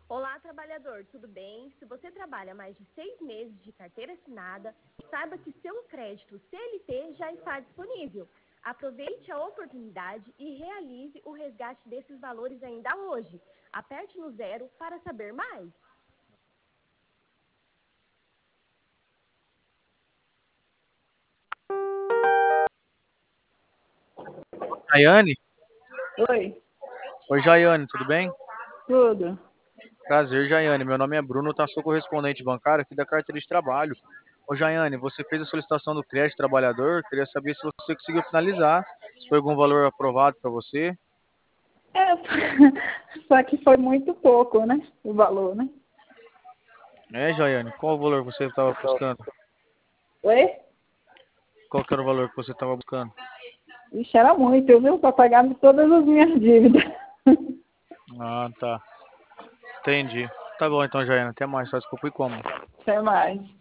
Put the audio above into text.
Olá, trabalhador, tudo bem? Se você trabalha mais de 6 meses de carteira assinada, saiba que seu crédito CLT já está disponível. Aproveite a oportunidade e realize o resgate desses valores ainda hoje. Aperte no 0 para saber mais. Jaiane? Oi, Oi, Jaiane, tudo bem? tudo. Prazer, Jaiane. Meu nome é Bruno, tá? Sou correspondente bancário aqui da carteira de trabalho. Ô, Jaiane, você fez a solicitação do crédito trabalhador. Queria saber se você conseguiu finalizar, se foi algum valor aprovado para você. É, só que foi muito pouco, né? O valor, né? É, Jaiane, qual o valor que você estava buscando? Oi? Qual que era o valor que você estava buscando? Ixi, era muito, viu? Para pagar todas as minhas dívidas. Ah, tá. Entendi. Tá bom então, Jaiane. Até mais. Só desculpa e como. Até mais.